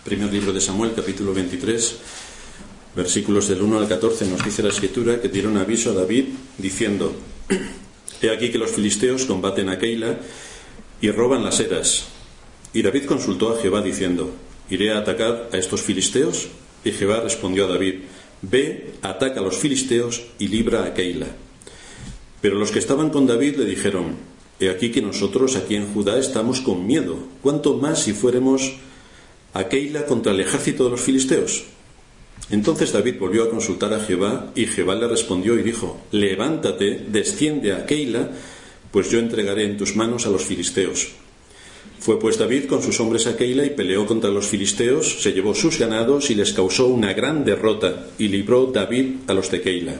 Primer libro de Samuel, capítulo 23, versículos del 1 al 14, nos dice la Escritura que dieron aviso a David diciendo: He aquí que los filisteos combaten a Keila y roban las eras. Y David consultó a Jehová diciendo: ¿Iré a atacar a estos filisteos? Y Jehová respondió a David: Ve, ataca a los filisteos y libra a Keila. Pero los que estaban con David le dijeron: He aquí que nosotros aquí en Judá estamos con miedo, ¿cuánto más si fuéramos a Keila contra el ejército de los filisteos? Entonces David volvió a consultar a Jehová, y Jehová le respondió y dijo: Levántate, desciende a Keila, pues yo entregaré en tus manos a los filisteos. Fue pues David con sus hombres a Keila y peleó contra los filisteos, se llevó sus ganados y les causó una gran derrota, y libró David a los de Keila.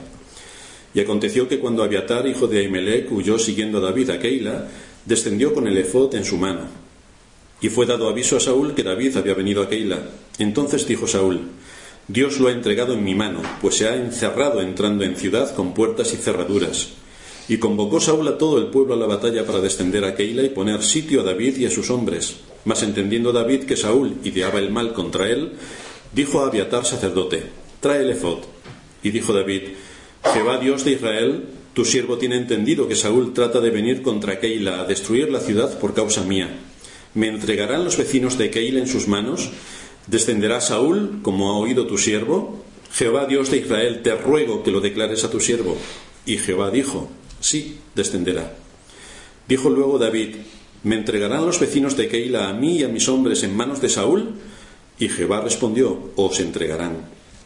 Y aconteció que cuando Abiatar, hijo de Ahimelech, huyó siguiendo a David a Keila, descendió con el efod en su mano. Y fue dado aviso a Saúl que David había venido a Keila. Entonces dijo Saúl: Dios lo ha entregado en mi mano, pues se ha encerrado entrando en ciudad con puertas y cerraduras. Y convocó Saúl a todo el pueblo a la batalla para descender a Keila y poner sitio a David y a sus hombres. Mas entendiendo David que Saúl ideaba el mal contra él, dijo a Abiatar sacerdote: Trae el efod. Y dijo David: Jehová Dios de Israel, tu siervo tiene entendido que Saúl trata de venir contra Keila a destruir la ciudad por causa mía. ¿Me entregarán los vecinos de Keila en sus manos? ¿Descenderá Saúl, como ha oído tu siervo? Jehová Dios de Israel, te ruego que lo declares a tu siervo. Y Jehová dijo: Sí, descenderá. Dijo luego David: ¿Me entregarán los vecinos de Keila a mí y a mis hombres en manos de Saúl? Y Jehová respondió: Os entregarán.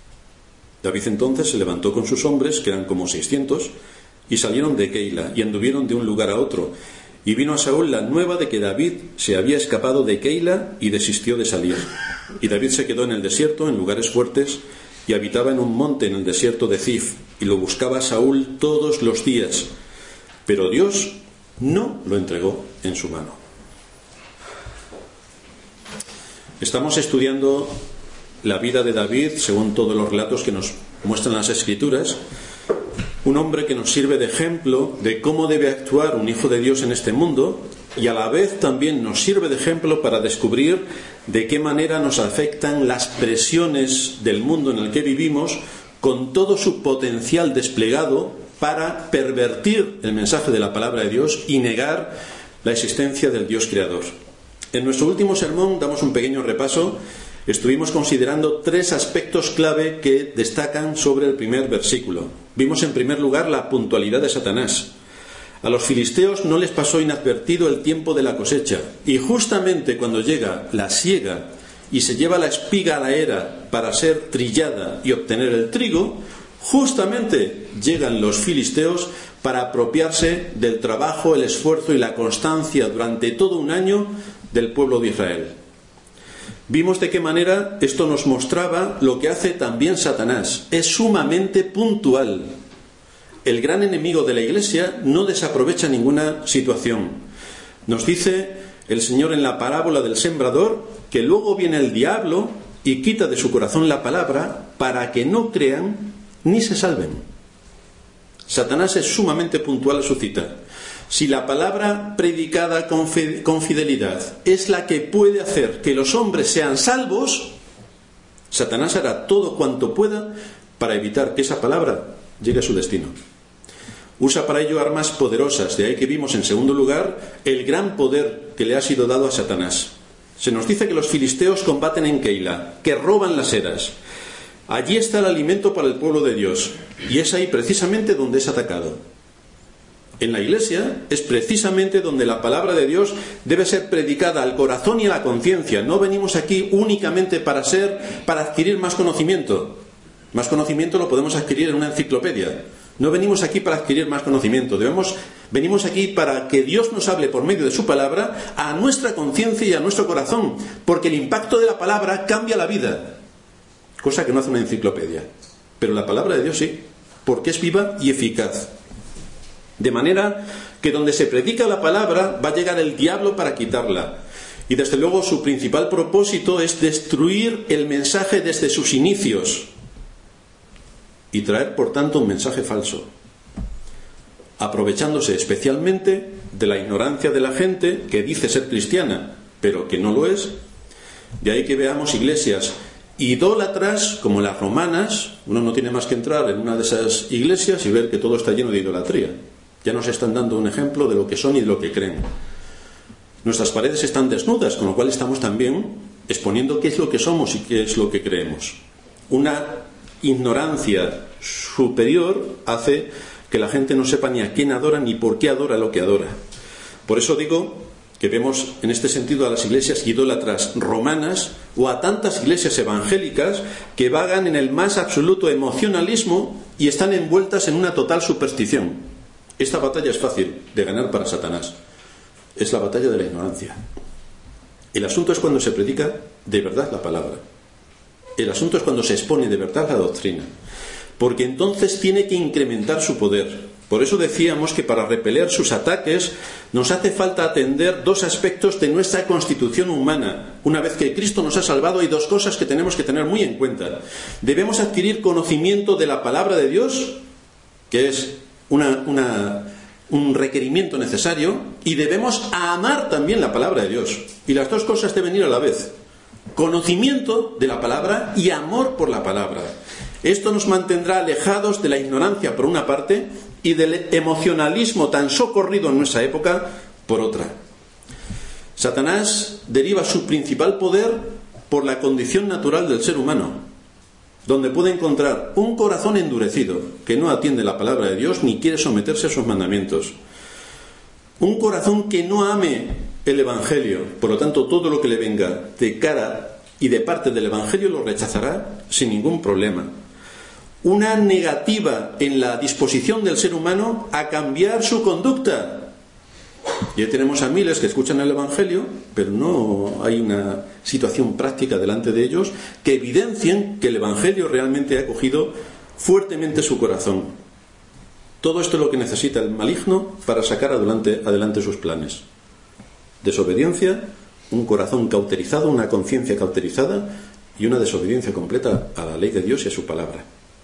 David entonces se levantó con sus hombres, que eran como 600, y salieron de Keila, y anduvieron de un lugar a otro. Y vino a Saúl la nueva de que David se había escapado de Keila y desistió de salir. Y David se quedó en el desierto, en lugares fuertes, y habitaba en un monte en el desierto de Zif, y lo buscaba Saúl todos los días. Pero Dios no lo entregó en su mano. Estamos estudiando la vida de David según todos los relatos que nos muestran las Escrituras. Un hombre que nos sirve de ejemplo de cómo debe actuar un hijo de Dios en este mundo, y a la vez también nos sirve de ejemplo para descubrir de qué manera nos afectan las presiones del mundo en el que vivimos, con todo su potencial desplegado para pervertir el mensaje de la palabra de Dios y negar la existencia del Dios creador. En nuestro último sermón damos un pequeño repaso. Estuvimos considerando 3 aspectos clave que destacan sobre el primer versículo. Vimos en primer lugar la puntualidad de Satanás. A los filisteos no les pasó inadvertido el tiempo de la cosecha, y justamente cuando llega la siega y se lleva la espiga a la era para ser trillada y obtener el trigo, justamente llegan los filisteos para apropiarse del trabajo, el esfuerzo y la constancia durante todo un año del pueblo de Israel. Vimos de qué manera esto nos mostraba lo que hace también Satanás. Es sumamente puntual. El gran enemigo de la Iglesia no desaprovecha ninguna situación. Nos dice el Señor en la parábola del sembrador que luego viene el diablo y quita de su corazón la palabra para que no crean ni se salven. Satanás es sumamente puntual a su cita. Si la palabra predicada con fidelidad es la que puede hacer que los hombres sean salvos, Satanás hará todo cuanto pueda para evitar que esa palabra llegue a su destino. Usa para ello armas poderosas, de ahí que vimos en segundo lugar el gran poder que le ha sido dado a Satanás. Se nos dice que los filisteos combaten en Keila, que roban las eras. Allí está el alimento para el pueblo de Dios, y es ahí precisamente donde es atacado. En la Iglesia es precisamente donde la palabra de Dios debe ser predicada al corazón y a la conciencia. No venimos aquí únicamente para adquirir más conocimiento. Más conocimiento lo podemos adquirir en una enciclopedia. No venimos aquí para adquirir más conocimiento. Venimos aquí para que Dios nos hable por medio de su palabra a nuestra conciencia y a nuestro corazón, porque el impacto de la palabra cambia la vida, cosa que no hace una enciclopedia. Pero la palabra de Dios sí, porque es viva y eficaz. De manera que donde se predica la palabra va a llegar el diablo para quitarla. Y desde luego su principal propósito es destruir el mensaje desde sus inicios y traer por tanto un mensaje falso, aprovechándose especialmente de la ignorancia de la gente que dice ser cristiana pero que no lo es, De ahí que veamos iglesias idólatras como las romanas. Uno no tiene más que entrar en una de esas iglesias y ver que todo está lleno de idolatría. Ya nos están dando un ejemplo de lo que son y de lo que creen. Nuestras paredes están desnudas, con lo cual estamos también exponiendo qué es lo que somos y qué es lo que creemos. Una ignorancia superior hace que la gente no sepa ni a quién adora ni por qué adora lo que adora. Por eso digo que vemos en este sentido a las iglesias idólatras romanas o a tantas iglesias evangélicas que vagan en el más absoluto emocionalismo y están envueltas en una total superstición. Esta batalla es fácil de ganar para Satanás. Es la batalla de la ignorancia. El asunto es cuando se predica de verdad la palabra. El asunto es cuando se expone de verdad la doctrina. Porque entonces tiene que incrementar su poder. Por eso decíamos que para repeler sus ataques nos hace falta atender dos aspectos de nuestra constitución humana. Una vez que Cristo nos ha salvado, hay dos cosas que tenemos que tener muy en cuenta. Debemos adquirir conocimiento de la palabra de Dios, que es un requerimiento necesario, y debemos amar también la palabra de Dios. Y las dos cosas deben ir a la vez. Conocimiento de la palabra y amor por la palabra. Esto nos mantendrá alejados de la ignorancia por una parte y del emocionalismo tan socorrido en nuestra época por otra. Satanás deriva su principal poder por la condición natural del ser humano, donde puede encontrar un corazón endurecido que no atiende la palabra de Dios ni quiere someterse a sus mandamientos. Un corazón que no ame el Evangelio, por lo tanto todo lo que le venga de cara y de parte del Evangelio lo rechazará sin ningún problema. Una negativa en la disposición del ser humano a cambiar su conducta. Ya tenemos a miles que escuchan el Evangelio, pero no hay una situación práctica delante de ellos que evidencien que el Evangelio realmente ha cogido fuertemente su corazón. Todo esto es lo que necesita el maligno para sacar adelante sus planes. Desobediencia, un corazón cauterizado, una conciencia cauterizada y una desobediencia completa a la ley de Dios y a su palabra.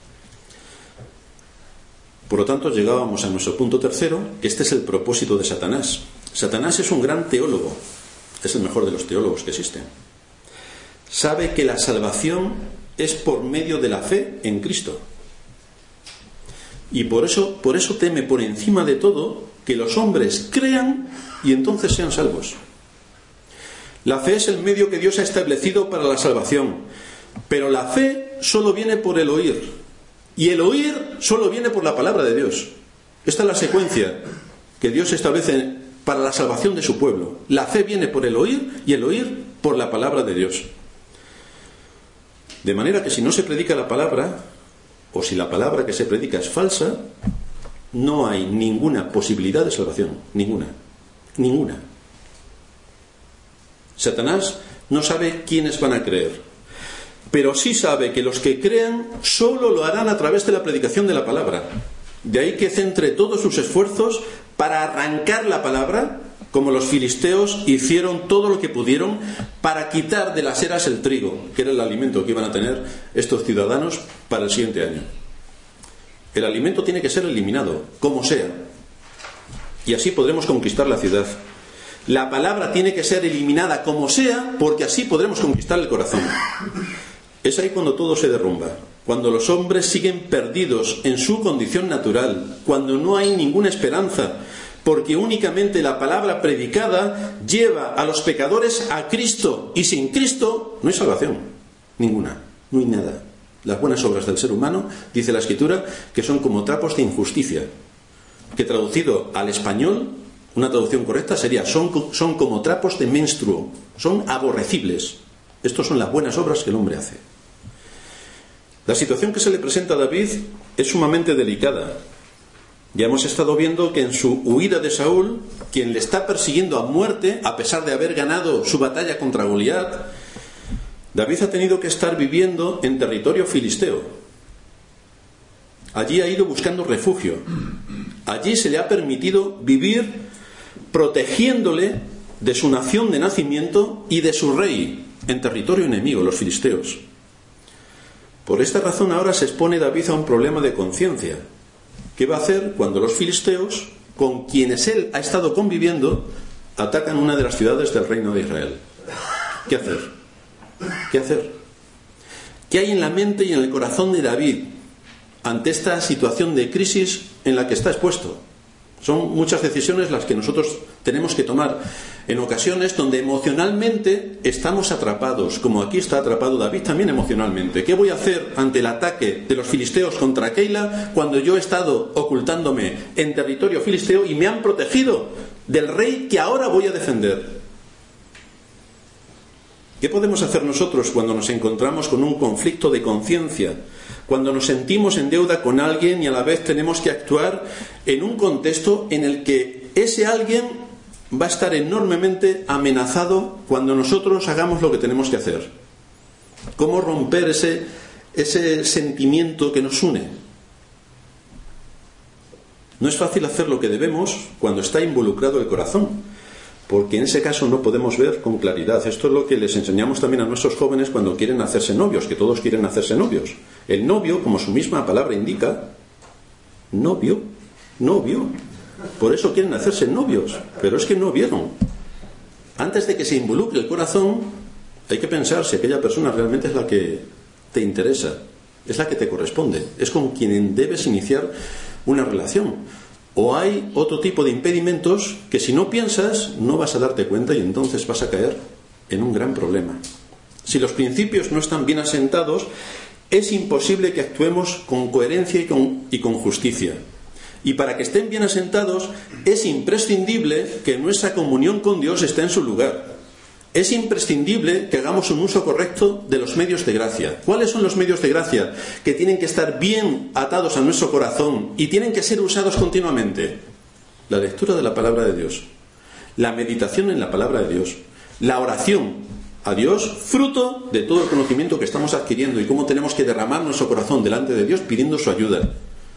Por lo tanto, llegábamos a nuestro punto tercero, que este es el propósito de Satanás. Satanás es un gran teólogo, es el mejor de los teólogos que existen. Sabe que la salvación es por medio de la fe en Cristo. Y por eso teme por encima de todo que los hombres crean y entonces sean salvos. La fe es el medio que Dios ha establecido para la salvación, pero la fe solo viene por el oír. Y el oír solo viene por la palabra de Dios. Esta es la secuencia que Dios establece para la salvación de su pueblo. La fe viene por el oír y el oír por la palabra de Dios. De manera que si no se predica la palabra, o si la palabra que se predica es falsa, no hay ninguna posibilidad de salvación. Ninguna. Satanás no sabe quiénes van a creer, pero sí sabe que los que crean solo lo harán a través de la predicación de la palabra. De ahí que centre todos sus esfuerzos para arrancar la palabra, como los filisteos hicieron todo lo que pudieron para quitar de las eras el trigo, que era el alimento que iban a tener estos ciudadanos para el siguiente año. El alimento tiene que ser eliminado, como sea, y así podremos conquistar la ciudad. La palabra tiene que ser eliminada como sea, porque así podremos conquistar el corazón. Es ahí cuando todo se derrumba, cuando los hombres siguen perdidos en su condición natural, cuando no hay ninguna esperanza, porque únicamente la palabra predicada lleva a los pecadores a Cristo, y sin Cristo no hay salvación, ninguna, no hay nada. Las buenas obras del ser humano, dice la Escritura, que son como trapos de injusticia, que traducido al español, una traducción correcta sería son como trapos de menstruo, son aborrecibles. Estas son las buenas obras que el hombre hace. La situación que se le presenta a David es sumamente delicada. Ya hemos estado viendo que en su huida de Saúl, quien le está persiguiendo a muerte, a pesar de haber ganado su batalla contra Goliat, David ha tenido que estar viviendo en territorio filisteo. Allí ha ido buscando refugio. Allí se le ha permitido vivir protegiéndole de su nación de nacimiento y de su rey en territorio enemigo, los filisteos. Por esta razón ahora se expone David a un problema de conciencia. ¿Qué va a hacer cuando los filisteos, con quienes él ha estado conviviendo, atacan una de las ciudades del reino de Israel? ¿Qué hacer? ¿Qué hacer? ¿Qué hay en la mente y en el corazón de David ante esta situación de crisis en la que está expuesto? Son muchas decisiones las que nosotros tenemos que tomar en ocasiones donde emocionalmente estamos atrapados, como aquí está atrapado David también emocionalmente. ¿Qué voy a hacer ante el ataque de los filisteos contra Keila cuando yo he estado ocultándome en territorio filisteo y me han protegido del rey que ahora voy a defender? ¿Qué podemos hacer nosotros cuando nos encontramos con un conflicto de conciencia? Cuando nos sentimos en deuda con alguien y a la vez tenemos que actuar en un contexto en el que ese alguien va a estar enormemente amenazado cuando nosotros hagamos lo que tenemos que hacer. ¿Cómo romper ese sentimiento que nos une? No es fácil hacer lo que debemos cuando está involucrado el corazón, porque en ese caso no podemos ver con claridad. Esto es lo que les enseñamos también a nuestros jóvenes cuando quieren hacerse novios, que todos quieren hacerse novios. El novio, como su misma palabra indica, novio. Por eso quieren hacerse novios, pero es que no vieron. Antes de que se involucre el corazón, hay que pensar si aquella persona realmente es la que te interesa, es la que te corresponde, es con quien debes iniciar una relación. O hay otro tipo de impedimentos que si no piensas no vas a darte cuenta y entonces vas a caer en un gran problema. Si los principios no están bien asentados, es imposible que actuemos con coherencia y con justicia. Y para que estén bien asentados, es imprescindible que nuestra comunión con Dios esté en su lugar. Es imprescindible que hagamos un uso correcto de los medios de gracia. ¿Cuáles son los medios de gracia que tienen que estar bien atados a nuestro corazón y tienen que ser usados continuamente? La lectura de la palabra de Dios, la meditación en la palabra de Dios, la oración a Dios, fruto de todo el conocimiento que estamos adquiriendo y cómo tenemos que derramar nuestro corazón delante de Dios pidiendo su ayuda.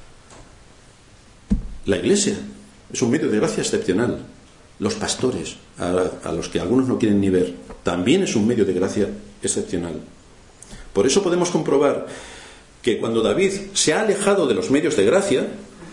La iglesia es un medio de gracia excepcional. Los pastores, a los que algunos no quieren ni ver, también es un medio de gracia excepcional. Por eso podemos comprobar que cuando David se ha alejado de los medios de gracia,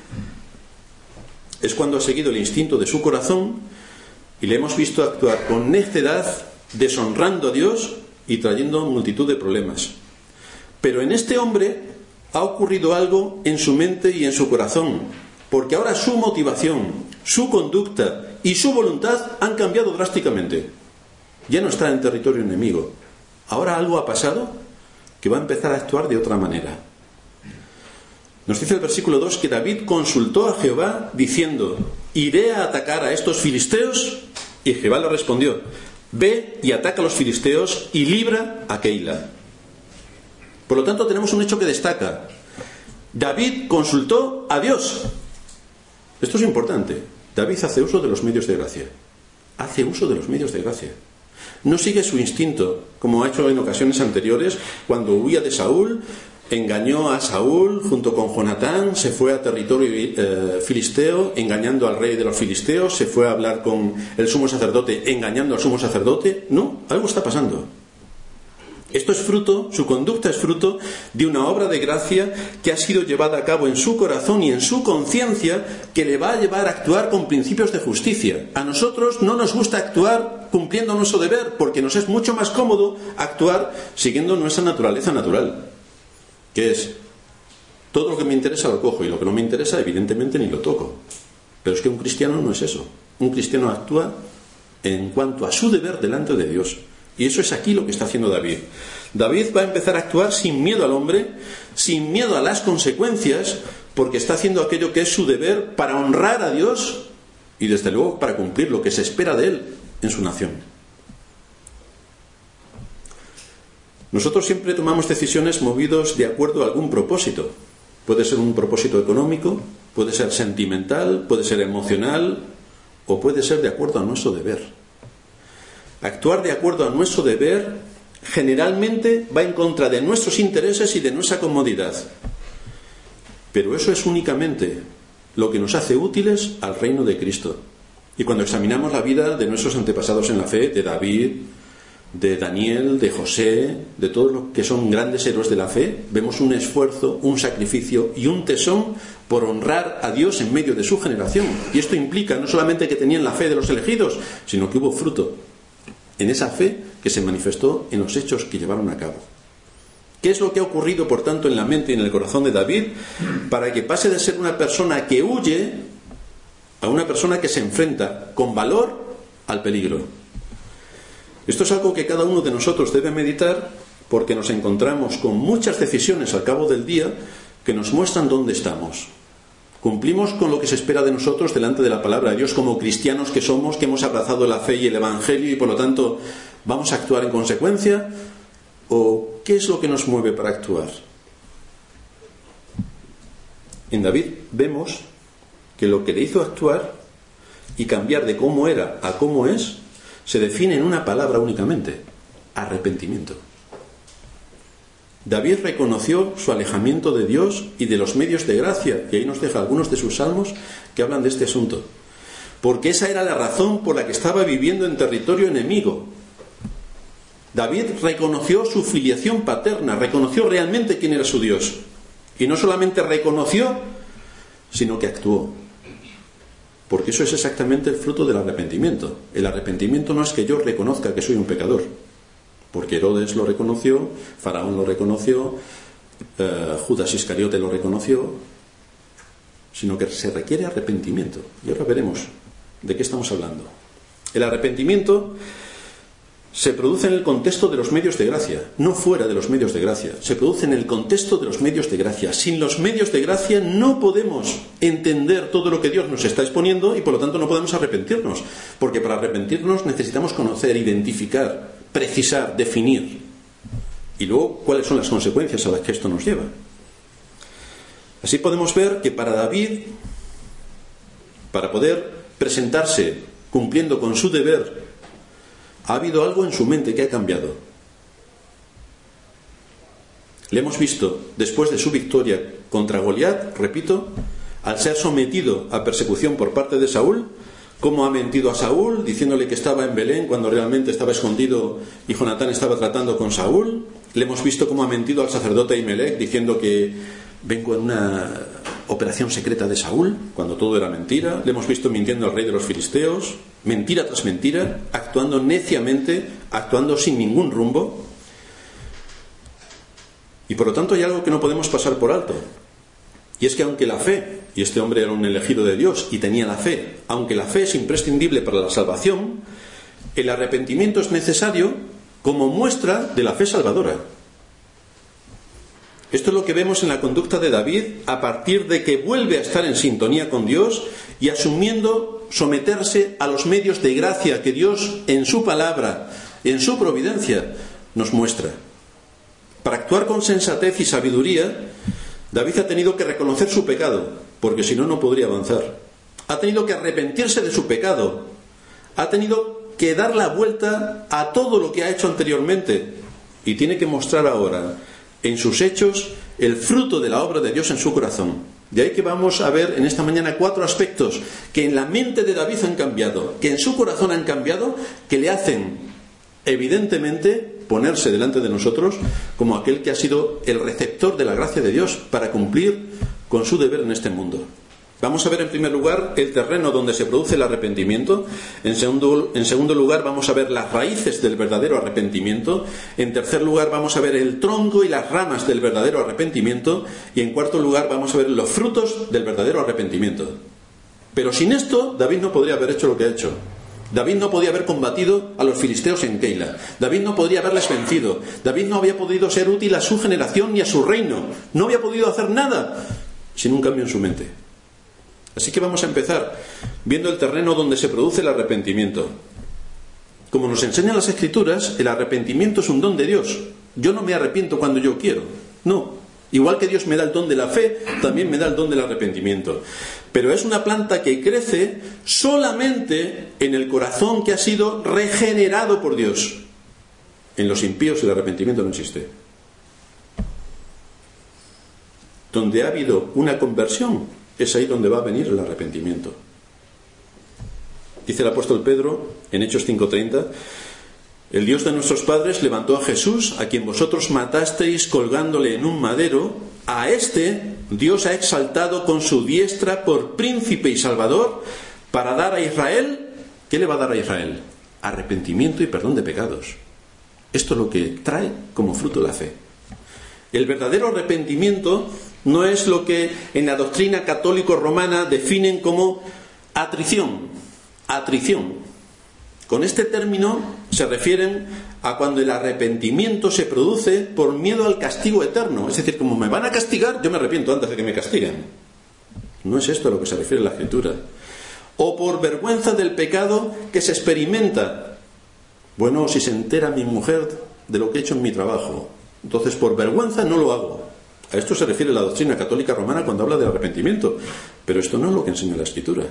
es cuando ha seguido el instinto de su corazón y le hemos visto actuar con necedad, deshonrando a Dios y trayendo multitud de problemas. Pero en este hombre ha ocurrido algo en su mente y en su corazón, porque ahora su motivación, su conducta y su voluntad han cambiado drásticamente. Ya no está en territorio enemigo. Ahora algo ha pasado que va a empezar a actuar de otra manera. Nos dice el versículo 2 que David consultó a Jehová diciendo: ¿iré a atacar a estos filisteos? Y Jehová le respondió: ve y ataca a los filisteos y libra a Keila. Por lo tanto tenemos un hecho que destaca. David consultó a Dios. Esto es importante. David hace uso de los medios de gracia. Hace uso de los medios de gracia. No sigue su instinto, como ha hecho en ocasiones anteriores, cuando huía de Saúl, engañó a Saúl junto con Jonatán, se fue a territorio filisteo, engañando al rey de los filisteos, se fue a hablar con el sumo sacerdote, engañando al sumo sacerdote. No, algo está pasando. Esto es fruto, su conducta es fruto de una obra de gracia que ha sido llevada a cabo en su corazón y en su conciencia, que le va a llevar a actuar con principios de justicia. A nosotros no nos gusta actuar cumpliendo nuestro deber, porque nos es mucho más cómodo actuar siguiendo nuestra naturaleza natural, que es: todo lo que me interesa lo cojo y lo que no me interesa evidentemente ni lo toco. Pero es que un cristiano no es eso. Un cristiano actúa en cuanto a su deber delante de Dios. Y eso es aquí lo que está haciendo David. David va a empezar a actuar sin miedo al hombre, sin miedo a las consecuencias, porque está haciendo aquello que es su deber para honrar a Dios y desde luego para cumplir lo que se espera de él en su nación. Nosotros siempre tomamos decisiones movidos de acuerdo a algún propósito. Puede ser un propósito económico, puede ser sentimental, puede ser emocional o puede ser de acuerdo a nuestro deber. Actuar de acuerdo a nuestro deber generalmente va en contra de nuestros intereses y de nuestra comodidad. Pero eso es únicamente lo que nos hace útiles al reino de Cristo. Y cuando examinamos la vida de nuestros antepasados en la fe, de David, de Daniel, de José, de todos los que son grandes héroes de la fe, vemos un esfuerzo, un sacrificio y un tesón por honrar a Dios en medio de su generación. Y esto implica no solamente que tenían la fe de los elegidos, sino que hubo fruto. en esa fe que se manifestó en los hechos que llevaron a cabo. ¿Qué es lo que ha ocurrido, por tanto, en la mente y en el corazón de David para que pase de ser una persona que huye a una persona que se enfrenta con valor al peligro? Esto es algo que cada uno de nosotros debe meditar, porque nos encontramos con muchas decisiones al cabo del día que nos muestran dónde estamos. ¿Cumplimos con lo que se espera de nosotros delante de la palabra de Dios como cristianos que somos, que hemos abrazado la fe y el Evangelio y por lo tanto vamos a actuar en consecuencia? ¿O qué es lo que nos mueve para actuar? En David vemos que lo que le hizo actuar y cambiar de cómo era a cómo es se define en una palabra únicamente: arrepentimiento. David reconoció su alejamiento de Dios y de los medios de gracia, y ahí nos deja algunos de sus salmos que hablan de este asunto, porque esa era la razón por la que estaba viviendo en territorio enemigo. David reconoció su filiación paterna, reconoció realmente quién era su Dios, y no solamente reconoció, sino que actuó, porque eso es exactamente el fruto del arrepentimiento. El arrepentimiento no es que yo reconozca que soy un pecador, porque Herodes lo reconoció, Faraón lo reconoció, Judas Iscariote lo reconoció, sino que se requiere arrepentimiento. Y ahora veremos de qué estamos hablando. El arrepentimiento se produce en el contexto de los medios de gracia, no fuera de los medios de gracia. Se produce en el contexto de los medios de gracia. Sin los medios de gracia no podemos entender todo lo que Dios nos está exponiendo y por lo tanto no podemos arrepentirnos, porque para arrepentirnos necesitamos conocer, identificar, precisar, definir, y luego cuáles son las consecuencias a las que esto nos lleva. Así podemos ver que para David, para poder presentarse cumpliendo con su deber, ha habido algo en su mente que ha cambiado. Le hemos visto, después de su victoria contra Goliat, repito, al ser sometido a persecución por parte de Saúl, cómo ha mentido a Saúl, diciéndole que estaba en Belén cuando realmente estaba escondido y Jonatán estaba tratando con Saúl. Le hemos visto cómo ha mentido al sacerdote Ahimelech, diciendo que vengo en una operación secreta de Saúl, cuando todo era mentira. Le hemos visto mintiendo al rey de los filisteos, mentira tras mentira, actuando neciamente, actuando sin ningún rumbo. Y por lo tanto hay algo que no podemos pasar por alto, y es que aunque la fe, y este hombre era un elegido de Dios y tenía la fe, aunque la fe es imprescindible para la salvación, el arrepentimiento es necesario como muestra de la fe salvadora. Esto es lo que vemos en la conducta de David a partir de que vuelve a estar en sintonía con Dios y asumiendo someterse a los medios de gracia que Dios en su palabra, en su providencia, nos muestra. Para actuar con sensatez y sabiduría, David ha tenido que reconocer su pecado, porque si no, no podría avanzar. Ha tenido que arrepentirse de su pecado. Ha tenido que dar la vuelta a todo lo que ha hecho anteriormente. Y tiene que mostrar ahora, en sus hechos, el fruto de la obra de Dios en su corazón. De ahí que vamos a ver en esta mañana 4 aspectos que en la mente de David han cambiado, que en su corazón han cambiado, que le hacen, evidentemente, ponerse delante de nosotros como aquel que ha sido el receptor de la gracia de Dios para cumplir con su deber en este mundo. Vamos a ver en primer lugar el terreno donde se produce el arrepentimiento. En segundo lugar vamos a ver las raíces del verdadero arrepentimiento. En tercer lugar vamos a ver el tronco y las ramas del verdadero arrepentimiento. Y en cuarto lugar vamos a ver los frutos del verdadero arrepentimiento. Pero sin esto David no podría haber hecho lo que ha hecho. David no podía haber combatido a los filisteos en Keila. David no podría haberles vencido. David no había podido ser útil a su generación ni a su reino. No había podido hacer nada sin un cambio en su mente. Así que vamos a empezar viendo el terreno donde se produce el arrepentimiento. Como nos enseñan las Escrituras, el arrepentimiento es un don de Dios. Yo no me arrepiento cuando yo quiero. No. Igual que Dios me da el don de la fe, también me da el don del arrepentimiento. Pero es una planta que crece solamente en el corazón que ha sido regenerado por Dios. En los impíos el arrepentimiento no existe. Donde ha habido una conversión, es ahí donde va a venir el arrepentimiento. Dice el apóstol Pedro en Hechos 5:30: el Dios de nuestros padres levantó a Jesús, a quien vosotros matasteis colgándole en un madero. A este Dios ha exaltado con su diestra por príncipe y salvador, para dar a Israel. ¿Qué le va a dar a Israel? arrepentimiento y perdón de pecados. Esto es lo que trae como fruto la fe. El verdadero arrepentimiento no es lo que en la doctrina católico-romana definen como atrición. Atrición. Con este término se refieren a cuando el arrepentimiento se produce por miedo al castigo eterno. Es decir, como me van a castigar, yo me arrepiento antes de que me castiguen. No es esto a lo que se refiere la Escritura. O por vergüenza del pecado que se experimenta. Bueno, si se entera mi mujer de lo que he hecho en mi trabajo, entonces por vergüenza no lo hago. A esto se refiere la doctrina católica romana cuando habla del arrepentimiento. Pero esto no es lo que enseña la Escritura.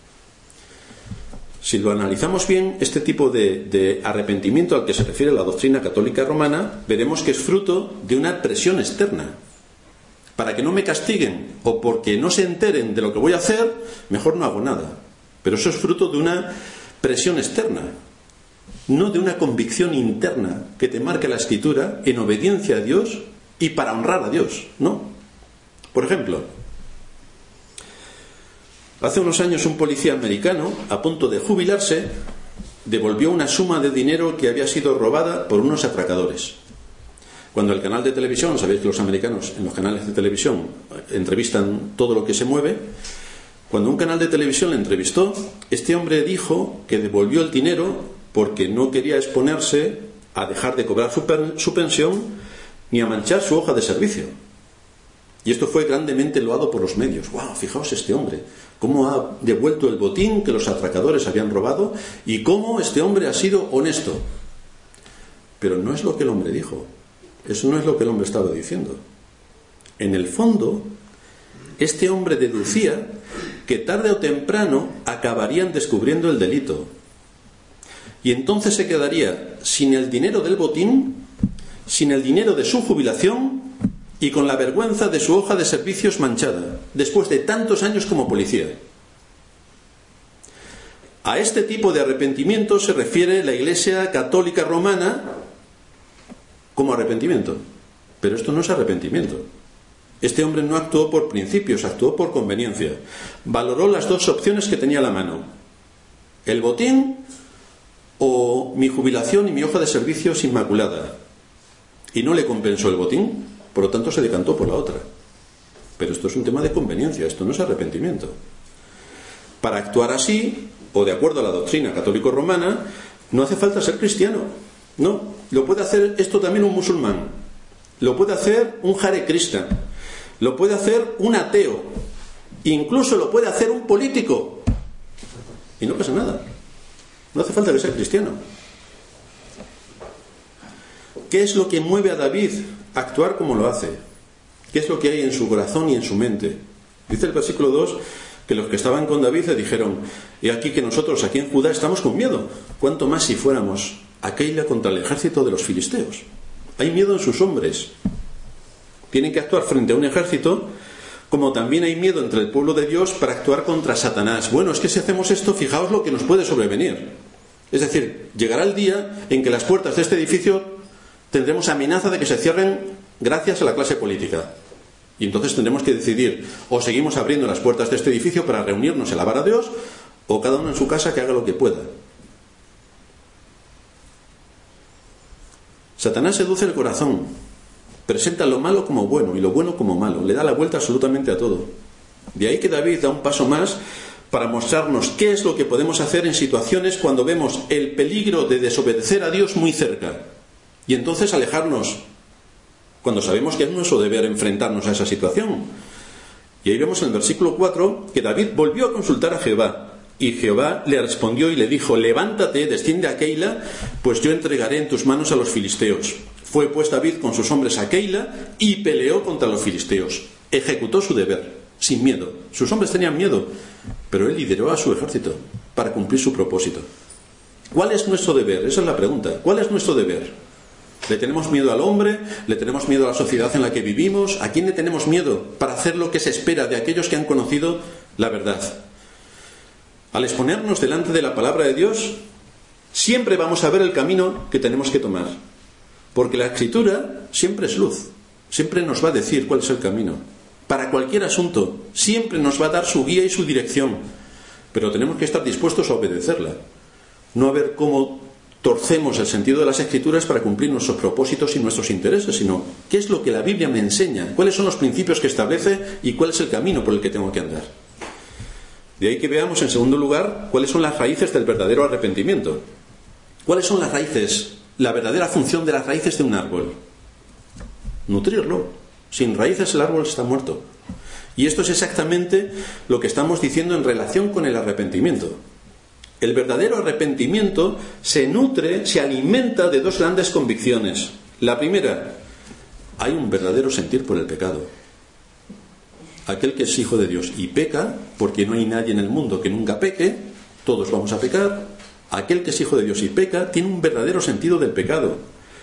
Si lo analizamos bien, este tipo de arrepentimiento al que se refiere la doctrina católica romana, veremos que es fruto de una presión externa. Para que no me castiguen o porque no se enteren de lo que voy a hacer, mejor no hago nada. Pero eso es fruto de una presión externa, no de una convicción interna que te marca la Escritura en obediencia a Dios y para honrar a Dios, ¿no? Por ejemplo, hace unos años un policía americano, a punto de jubilarse, devolvió una suma de dinero que había sido robada por unos atracadores. Cuando el canal de televisión, sabéis que los americanos en los canales de televisión entrevistan todo lo que se mueve, cuando un canal de televisión le entrevistó, este hombre dijo que devolvió el dinero porque no quería exponerse a dejar de cobrar su pensión ni a manchar su hoja de servicio. Y esto fue grandemente loado por los medios. ¡Wow! Fijaos este hombre, cómo ha devuelto el botín que los atracadores habían robado y cómo este hombre ha sido honesto. Pero no es lo que el hombre dijo. Eso no es lo que el hombre estaba diciendo. En el fondo, este hombre deducía que tarde o temprano acabarían descubriendo el delito. Y entonces se quedaría sin el dinero del botín, sin el dinero de su jubilación y con la vergüenza de su hoja de servicios manchada, después de tantos años como policía. A este tipo de arrepentimiento se refiere la Iglesia Católica Romana como arrepentimiento. Pero esto no es arrepentimiento. Este hombre no actuó por principios, actuó por conveniencia. Valoró las dos opciones que tenía a la mano: el botín o mi jubilación y mi hoja de servicios inmaculada. Y no le compensó el botín, por lo tanto se decantó por la otra. Pero esto es un tema de conveniencia, esto no es arrepentimiento. Para actuar así, o de acuerdo a la doctrina católico-romana, no hace falta ser cristiano. No, lo puede hacer esto también un musulmán, lo puede hacer un Hare Krishna, lo puede hacer un ateo, incluso lo puede hacer un político. Y no pasa nada. No hace falta que sea cristiano. ¿Qué es lo que mueve a David a actuar como lo hace? ¿Qué es lo que hay en su corazón y en su mente? Dice el versículo 2 que los que estaban con David le dijeron: he aquí que nosotros aquí en Judá estamos con miedo, cuánto más si fuéramos a Keila contra el ejército de los filisteos. Hay miedo en sus hombres. Tienen que actuar frente a un ejército, como también hay miedo entre el pueblo de Dios para actuar contra Satanás. Bueno, es que si hacemos esto, fijaos lo que nos puede sobrevenir. Es decir, llegará el día en que las puertas de este edificio tendremos amenaza de que se cierren gracias a la clase política. Y entonces tendremos que decidir: o seguimos abriendo las puertas de este edificio para reunirnos y alabar a Dios, o cada uno en su casa que haga lo que pueda. Satanás seduce el corazón, presenta lo malo como bueno y lo bueno como malo, le da la vuelta absolutamente a todo. De ahí que David da un paso más para mostrarnos qué es lo que podemos hacer en situaciones cuando vemos el peligro de desobedecer a Dios muy cerca, y entonces alejarnos, cuando sabemos que es nuestro deber enfrentarnos a esa situación. Y ahí vemos en el versículo 4 que David volvió a consultar a Jehová, y Jehová le respondió y le dijo: levántate, desciende a Keila, pues yo entregaré en tus manos a los filisteos. Fue pues David con sus hombres a Keila y peleó contra los filisteos. Ejecutó su deber, sin miedo. Sus hombres tenían miedo, pero él lideró a su ejército para cumplir su propósito. ¿Cuál es nuestro deber? Esa es la pregunta. ¿Cuál es nuestro deber? ¿Le tenemos miedo al hombre? ¿Le tenemos miedo a la sociedad en la que vivimos? ¿A quién le tenemos miedo para hacer lo que se espera de aquellos que han conocido la verdad? Al exponernos delante de la palabra de Dios, siempre vamos a ver el camino que tenemos que tomar. Porque la Escritura siempre es luz, siempre nos va a decir cuál es el camino. Para cualquier asunto, siempre nos va a dar su guía y su dirección. Pero tenemos que estar dispuestos a obedecerla. no a ver cómo torcemos el sentido de las Escrituras para cumplir nuestros propósitos y nuestros intereses, sino qué es lo que la Biblia me enseña, cuáles son los principios que establece y cuál es el camino por el que tengo que andar. De ahí que veamos, en segundo lugar, cuáles son las raíces del verdadero arrepentimiento. ¿Cuáles son las raíces, la verdadera función de las raíces de un árbol? Nutrirlo. Sin raíces el árbol está muerto. Y esto es exactamente lo que estamos diciendo en relación con el arrepentimiento. El verdadero arrepentimiento se nutre, se alimenta de dos grandes convicciones. La primera, hay un verdadero sentir por el pecado. Aquel que es hijo de Dios y peca, porque no hay nadie en el mundo que nunca peque, todos vamos a pecar. Aquel que es hijo de Dios y peca tiene un verdadero sentido del pecado.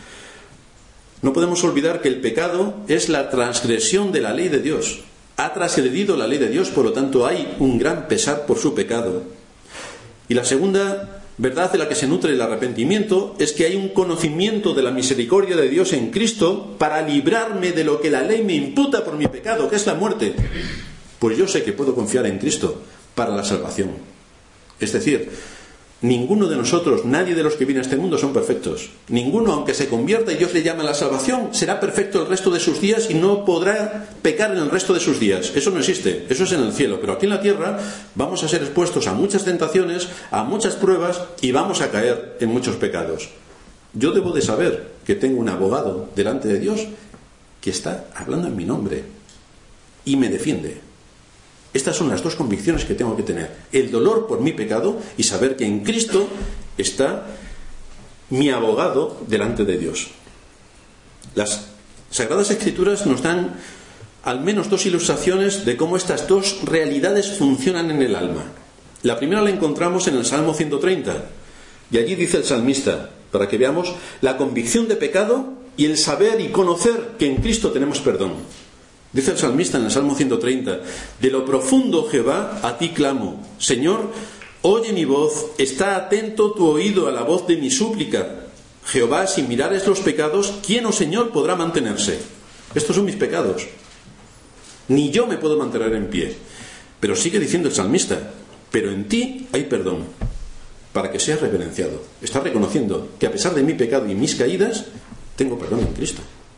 No podemos olvidar que el pecado es la transgresión de la ley de Dios. Ha transgredido la ley de Dios, por lo tanto hay un gran pesar por su pecado. Y la segunda verdad de la que se nutre el arrepentimiento es que hay un conocimiento de la misericordia de Dios en Cristo para librarme de lo que la ley me imputa por mi pecado, que es la muerte. Pues yo sé que puedo confiar en Cristo para la salvación. Es decir, ninguno de nosotros, nadie de los que viene a este mundo son perfectos. Ninguno, aunque se convierta y Dios le llame a la salvación, será perfecto el resto de sus días y no podrá pecar en el resto de sus días. Eso no existe, eso es en el cielo. Pero aquí en la tierra vamos a ser expuestos a muchas tentaciones, a muchas pruebas y vamos a caer en muchos pecados. Yo debo de saber que tengo un abogado delante de Dios que está hablando en mi nombre y me defiende. Estas son las dos convicciones que tengo que tener. El dolor por mi pecado y saber que en Cristo está mi abogado delante de Dios. Las Sagradas Escrituras nos dan al menos dos ilustraciones de cómo estas dos realidades funcionan en el alma. La primera la encontramos en el Salmo 130. Y allí dice el salmista, para que veamos la convicción de pecado y el saber y conocer que en Cristo tenemos perdón. Dice el salmista en el Salmo 130, de lo profundo, Jehová, a ti clamo. Señor, oye mi voz, está atento tu oído a la voz de mi súplica. Jehová, si mirares los pecados, ¿quién, oh Señor, podrá mantenerse? Estos son mis pecados. Ni yo me puedo mantener en pie. Pero sigue diciendo el salmista, pero en ti hay perdón, para que seas reverenciado. Está reconociendo que a pesar de mi pecado y mis caídas, tengo perdón en Cristo.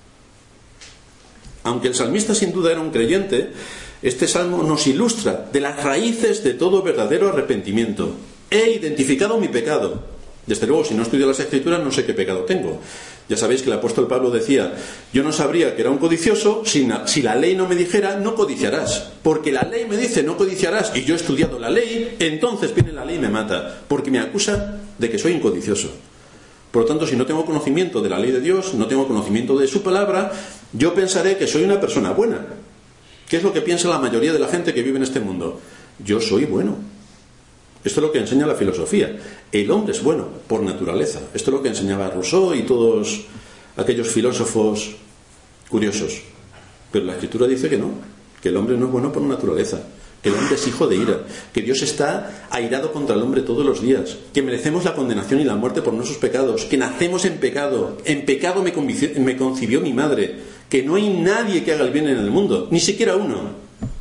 Aunque el salmista sin duda era un creyente, este salmo nos ilustra de las raíces de todo verdadero arrepentimiento. He identificado mi pecado. Desde luego, si no estudio las Escrituras, no sé qué pecado tengo. Ya sabéis que el apóstol Pablo decía, yo no sabría que era un codicioso si la ley no me dijera, no codiciarás. Porque la ley me dice, no codiciarás, y yo he estudiado la ley, entonces viene la ley y me mata, porque me acusa de que soy un codicioso. Por lo tanto, si no tengo conocimiento de la ley de Dios, no tengo conocimiento de su palabra, yo pensaré que soy una persona buena. ¿Qué es lo que piensa la mayoría de la gente que vive en este mundo? Yo soy bueno. Esto es lo que enseña la filosofía. El hombre es bueno por naturaleza. Esto es lo que enseñaba Rousseau y todos aquellos filósofos curiosos. Pero la Escritura dice que no, que el hombre no es bueno por naturaleza, que el hombre es hijo de ira, que Dios está airado contra el hombre todos los días, que merecemos la condenación y la muerte por nuestros pecados, que nacemos en pecado me concibió mi madre, que no hay nadie que haga el bien en el mundo, ni siquiera uno.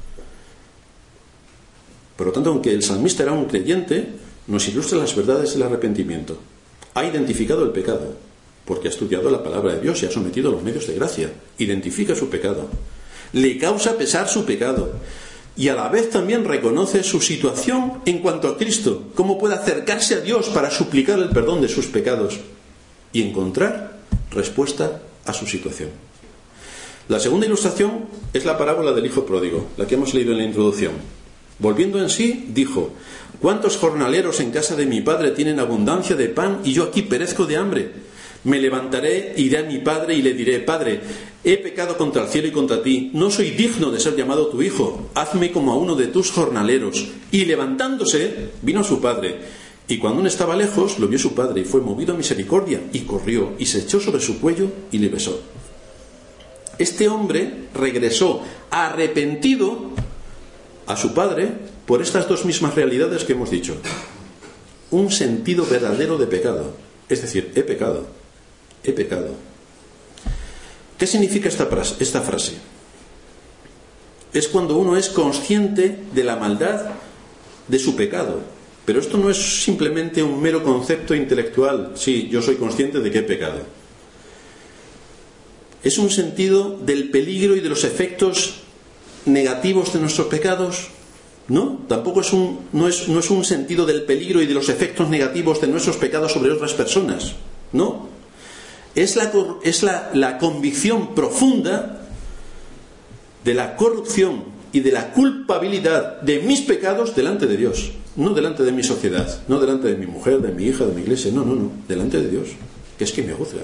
Por lo tanto, aunque el salmista era un creyente, nos ilustra las verdades del arrepentimiento. Ha identificado el pecado, porque ha estudiado la palabra de Dios y ha sometido a los medios de gracia. Identifica su pecado. Le causa pesar su pecado. Y a la vez también reconoce su situación en cuanto a Cristo, cómo puede acercarse a Dios para suplicar el perdón de sus pecados y encontrar respuesta a su situación. La segunda ilustración es la parábola del hijo pródigo, la que hemos leído en la introducción. Volviendo en sí, dijo, ¿cuántos jornaleros en casa de mi padre tienen abundancia de pan y yo aquí perezco de hambre? Me levantaré, iré a mi padre y le diré, Padre, he pecado contra el cielo y contra ti, no soy digno de ser llamado tu hijo, hazme como a uno de tus jornaleros. Y levantándose, vino a su padre, y cuando aún estaba lejos, lo vio su padre, y fue movido a misericordia, y corrió, y se echó sobre su cuello, y le besó. Este hombre regresó arrepentido a su padre por estas dos mismas realidades que hemos dicho. Un sentido verdadero de pecado, es decir, he pecado. ¿Qué significa esta frase? Es cuando uno es consciente de la maldad de su pecado Pero esto no es simplemente un mero concepto intelectual. Sí, yo soy consciente de que he pecado. Es un sentido del peligro y de los efectos negativos de nuestros pecados. No, tampoco no es un sentido del peligro y de los efectos negativos de nuestros pecados sobre otras personas. No. Es la convicción profunda de la corrupción y de la culpabilidad de mis pecados delante de Dios. No delante de mi sociedad, no delante de mi mujer, de mi hija, de mi iglesia. No, delante de Dios, que es quien me juzga.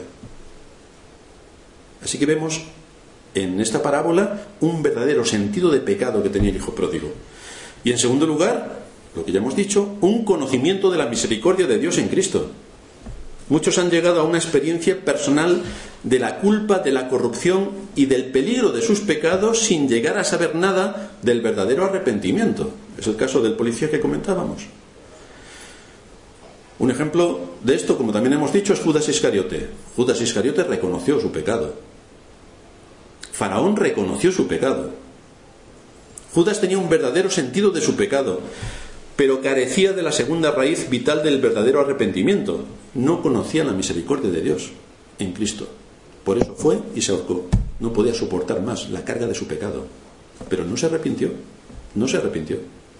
Así que vemos en esta parábola un verdadero sentido de pecado que tenía el hijo pródigo. Y en segundo lugar, lo que ya hemos dicho, un conocimiento de la misericordia de Dios en Cristo. Muchos han llegado a una experiencia personal de la culpa, de la corrupción y del peligro de sus pecados sin llegar a saber nada del verdadero arrepentimiento. Es el caso del policía que comentábamos. Un ejemplo de esto, como también hemos dicho, es Judas Iscariote. Judas Iscariote reconoció su pecado. Faraón reconoció su pecado. Judas tenía un verdadero sentido de su pecado, pero carecía de la segunda raíz vital del verdadero arrepentimiento. No conocía la misericordia de Dios en Cristo. Por eso fue y se ahorcó. No podía soportar más la carga de su pecado. Pero no se arrepintió. No se arrepintió.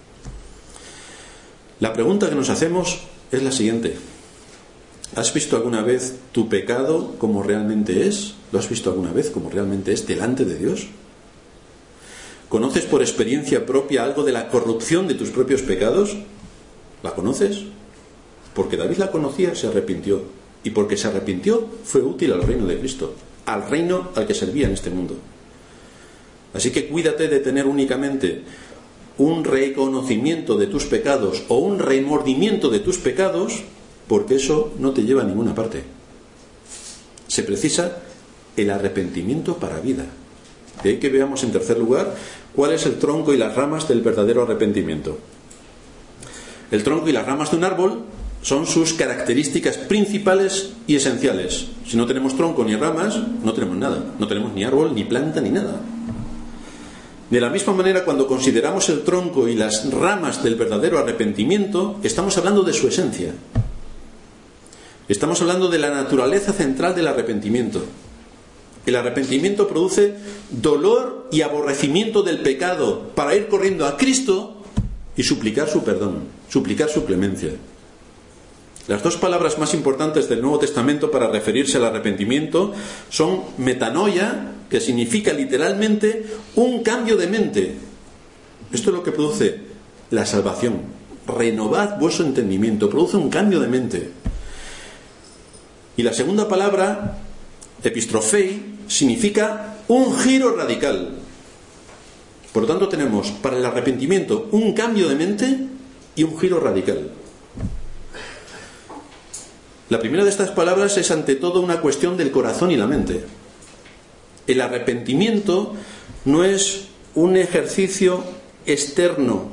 La pregunta que nos hacemos es la siguiente. ¿Has visto alguna vez tu pecado como realmente es? ¿Lo has visto alguna vez como realmente es delante de Dios? ¿Conoces por experiencia propia algo de la corrupción de tus propios pecados? ¿La conoces? Porque David la conocía, se arrepintió. Y porque se arrepintió, fue útil al reino de Cristo, al reino al que servía en este mundo. Así que cuídate de tener únicamente un reconocimiento de tus pecados o un remordimiento de tus pecados, porque eso no te lleva a ninguna parte. Se precisa el arrepentimiento para vida. De ahí que veamos en tercer lugar cuál es el tronco y las ramas del verdadero arrepentimiento. El tronco y las ramas de un árbol son sus características principales y esenciales. Si no tenemos tronco ni ramas, no tenemos nada. No tenemos ni árbol, ni planta, ni nada. De la misma manera, cuando consideramos el tronco y las ramas del verdadero arrepentimiento, estamos hablando de su esencia. Estamos hablando de la naturaleza central del arrepentimiento. El arrepentimiento produce dolor y aborrecimiento del pecado para ir corriendo a Cristo y suplicar su perdón, suplicar su clemencia. Las dos palabras más importantes del Nuevo Testamento para referirse al arrepentimiento son metanoia, que significa literalmente un cambio de mente. Esto es lo que produce la salvación. Renovad vuestro entendimiento, produce un cambio de mente. Y la segunda palabra, epistrofei, significa un giro radical. Por lo tanto, tenemos para el arrepentimiento un cambio de mente y un giro radical. La primera de estas palabras es ante todo una cuestión del corazón y la mente. El arrepentimiento no es un ejercicio externo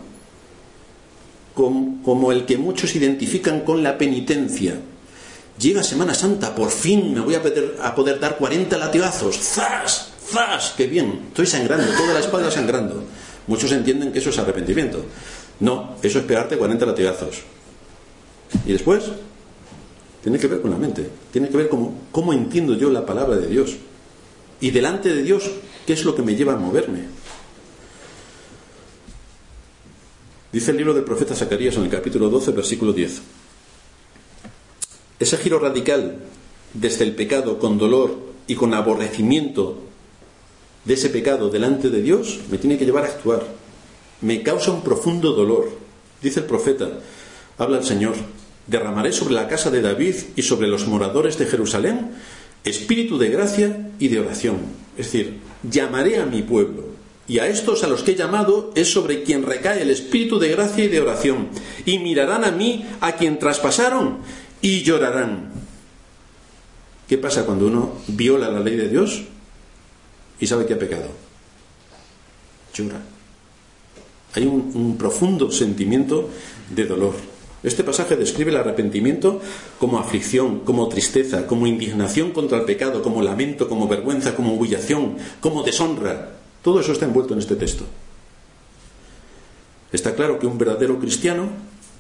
como el que muchos identifican con la penitencia. Llega Semana Santa, por fin me voy a poder dar 40 latigazos. ¡Zas! ¡Zas! ¡Qué bien! Estoy sangrando, toda la espalda sangrando. Muchos entienden que eso es arrepentimiento. No, eso es pegarte 40 latigazos. Y después, tiene que ver con la mente. Tiene que ver cómo entiendo yo la palabra de Dios. Y delante de Dios, ¿qué es lo que me lleva a moverme? Dice el libro del profeta Zacarías en el capítulo 12, versículo 10. Ese giro radical desde el pecado con dolor y con aborrecimiento de ese pecado delante de Dios me tiene que llevar a actuar. Me causa un profundo dolor. Dice el profeta, habla el Señor, derramaré sobre la casa de David y sobre los moradores de Jerusalén espíritu de gracia y de oración. Es decir, llamaré a mi pueblo, y a estos a los que he llamado es sobre quien recae el espíritu de gracia y de oración, y mirarán a mí, a quien traspasaron, y llorarán. ¿Qué pasa cuando uno viola la ley de Dios y sabe que ha pecado? Llora. Hay un profundo sentimiento de dolor. Este pasaje describe el arrepentimiento como aflicción, como tristeza, como indignación contra el pecado, como lamento, como vergüenza, como humillación, como deshonra. Todo eso está envuelto en este texto. Está claro que un verdadero cristiano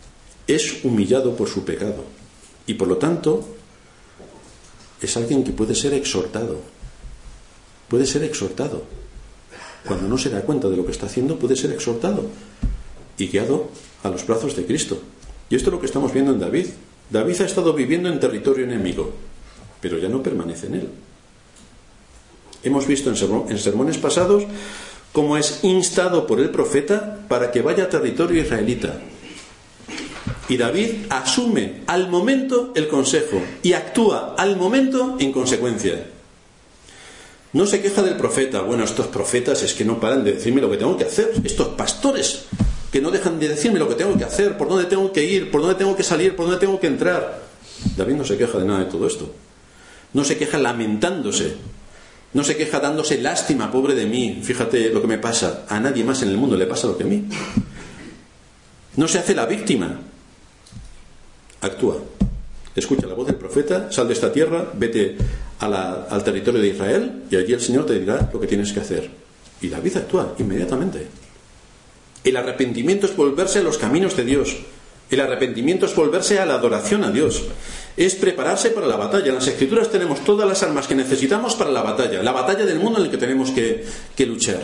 es humillado por su pecado y por lo tanto es alguien que puede ser exhortado. Puede ser exhortado. Cuando no se da cuenta de lo que está haciendo, puede ser exhortado y guiado a los brazos de Cristo. Y esto es lo que estamos viendo en David. David ha estado viviendo en territorio enemigo, pero ya no permanece en él. Hemos visto en sermones pasados cómo es instado por el profeta para que vaya a territorio israelita. Y David asume al momento el consejo y actúa al momento en consecuencia. No se queja del profeta. Bueno, estos profetas es que no paran de decirme lo que tengo que hacer. Estos pastores que no dejan de decirme lo que tengo que hacer, por dónde tengo que ir, por dónde tengo que salir, por dónde tengo que entrar. David no se queja de nada de todo esto. No se queja lamentándose. No se queja dándose lástima, pobre de mí, fíjate lo que me pasa. A nadie más en el mundo le pasa lo que a mí. No se hace la víctima. Actúa. Escucha la voz del profeta, sal de esta tierra, vete al territorio de Israel y allí el Señor te dirá lo que tienes que hacer. Y David actúa inmediatamente. El arrepentimiento es volverse a los caminos de Dios. El arrepentimiento es volverse a la adoración a Dios. Es prepararse para la batalla. En las Escrituras tenemos todas las armas que necesitamos para la batalla del mundo en el que tenemos que luchar.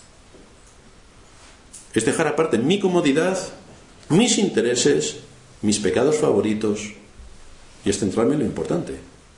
Es dejar aparte mi comodidad, mis intereses, mis pecados favoritos, y es centrarme en lo importante.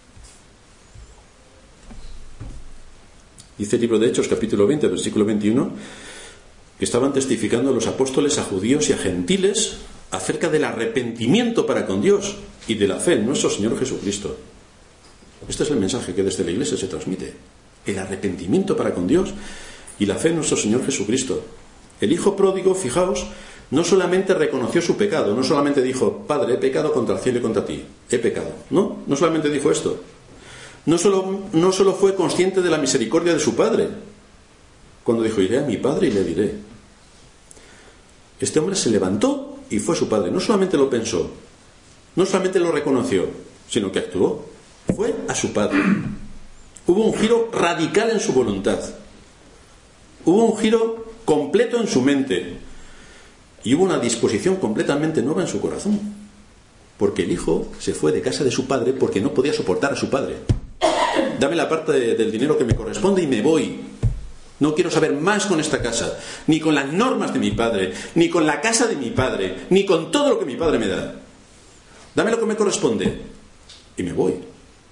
Dice el libro de Hechos, capítulo 20, versículo 21, que estaban testificando los apóstoles a judíos y a gentiles acerca del arrepentimiento para con Dios y de la fe en nuestro Señor Jesucristo. Este es el mensaje que desde la Iglesia se transmite: el arrepentimiento para con Dios y la fe en nuestro Señor Jesucristo. El hijo pródigo, fijaos, no solamente reconoció su pecado, no solamente dijo: Padre, he pecado contra el cielo y contra ti, he pecado. No solamente dijo esto. No solo fue consciente de la misericordia de su padre, cuando dijo: iré a mi padre y le diré. Este hombre se levantó y fue a su padre. No solamente lo pensó, no solamente lo reconoció, sino que actuó. Fue a su padre. Hubo un giro radical en su voluntad. Hubo un giro completo en su mente. Y hubo una disposición completamente nueva en su corazón. Porque el hijo se fue de casa de su padre porque no podía soportar a su padre. Dame la parte del dinero que me corresponde y me voy. No quiero saber más con esta casa, ni con las normas de mi padre, ni con la casa de mi padre, ni con todo lo que mi padre me da. Dame lo que me corresponde y me voy.